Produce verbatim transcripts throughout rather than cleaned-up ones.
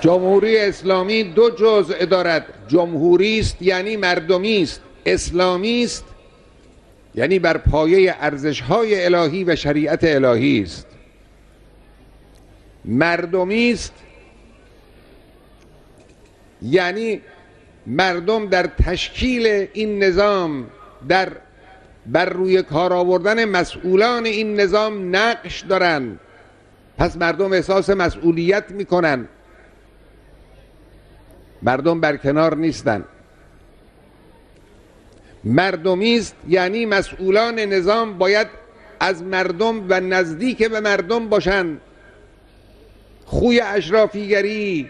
جمهوری اسلامی دو جزء دارد. جمهوری است یعنی مردمی است، اسلامی است یعنی بر پایه ارزش‌های الهی و شریعت الهی است. مردمی است یعنی مردم در تشکیل این نظام، در بر روی کار آوردن مسئولان این نظام نقش دارند. پس مردم احساس مسئولیت میکنن، مردم برکنار نیستن. مردمی است یعنی مسئولان نظام باید از مردم و نزدیک به مردم باشند. خوی اشرافیگری،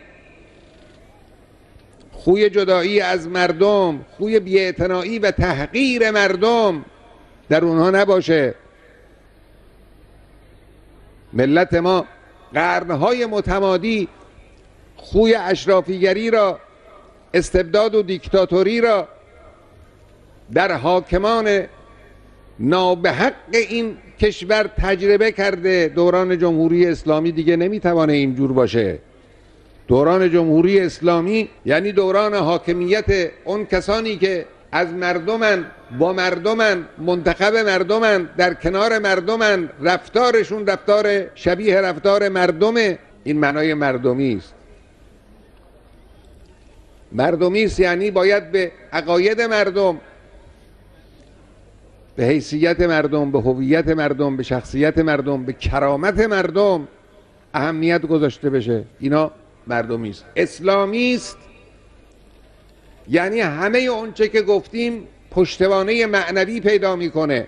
خوی جدایی از مردم، خوی بی‌اعتنایی و تحقیر مردم در اونها نباشه. ملت ما قرنهای متمادی خوی اشرافیگری را، استبداد و دیکتاتوری را در حاکمان نابحق این کشور تجربه کرده. دوران جمهوری اسلامی دیگه نمیتوانه اینجور باشه. دوران جمهوری اسلامی یعنی دوران حاکمیت اون کسانی که از مردمن، با مردمن، منتخب مردمن، در کنار مردمن، رفتارشون رفتار شبیه رفتار مردمه. این معنای مردمی است. مردمی است یعنی باید به عقاید مردم، به حیثیت مردم، به هویت مردم، به شخصیت مردم، به کرامت مردم اهمیت گذاشته بشه. اینا مردمی است. اسلامی است یعنی همه اونچه که گفتیم پشتوانه معنوی پیدا میکنه.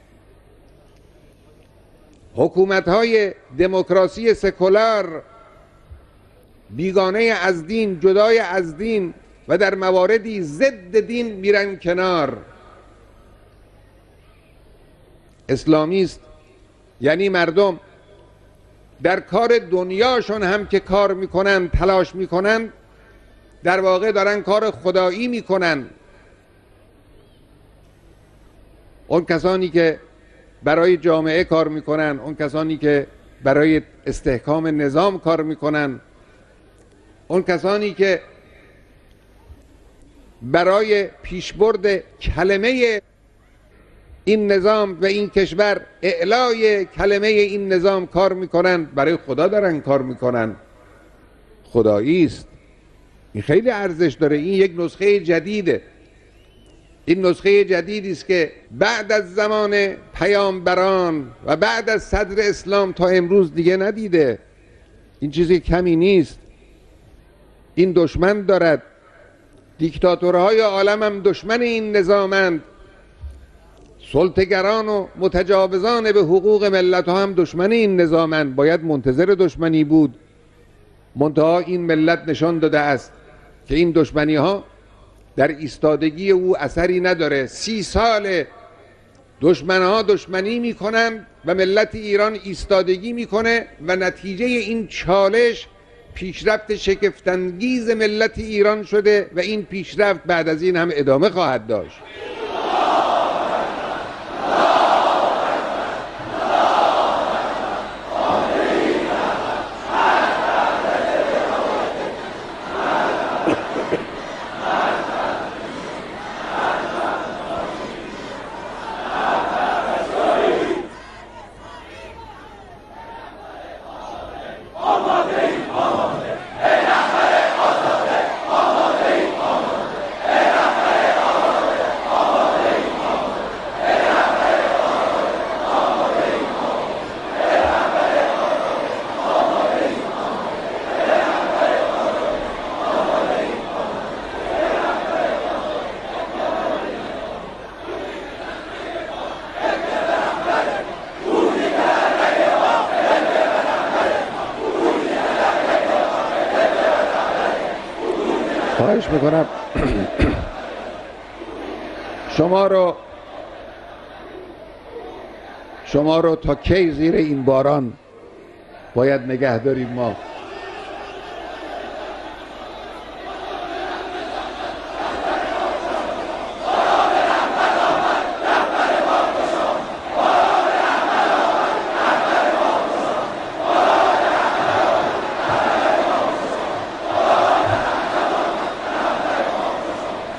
حکومت‌های دموکراسی سکولار بیگانه از دین، جدای از دین و در مواردی ضد دین میرن کنار. اسلامی است یعنی مردم در کار دنیاشون هم که کار میکنن، تلاش میکنن، در واقع دارن کار خدایی میکنن. اون کسانی که برای جامعه کار میکنن، اون کسانی که برای استحکام نظام کار میکنن، اون کسانی که برای پیشبرد کلمه این نظام و این کشور، اعلای کلمه این نظام کار میکنن، برای خدا دارن کار میکنن. خدایی است. این خیلی ارزش داره. این یک نسخه جدیده. این نسخه جدیدی است که بعد از زمان پیامبران و بعد از صدر اسلام تا امروز دیگه ندیده. این چیزی کمی نیست. این دشمن دارد. دیکتاتورهای عالم هم دشمن این نظامند. سلطه‌گران و متجاوزان به حقوق ملت ها هم دشمن این نظامند. باید منتظر دشمنی بود. منتها این ملت نشان داده است که این دشمنی ها در ایستادگی او اثری نداره. سی سال دشمن ها دشمنی میکنن و ملت ایران ایستادگی میکنه و نتیجه این چالش پیشرفت شگفت‌انگیز ملت ایران شده و این پیشرفت بعد از این هم ادامه خواهد داشت. خواهش میکنم شما رو شما رو تا کی زیر این باران باید نگه داریم ما؟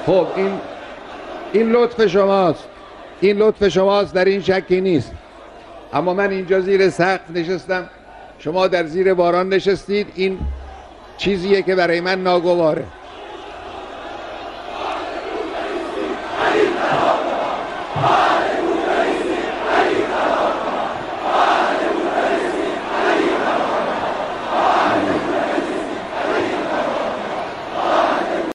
خب این این لطف شماست، این لطف شماست، در این شکی نیست. اما من اینجا زیر سقف نشستم، شما در زیر باران نشستید، این چیزیه که برای من ناگواره.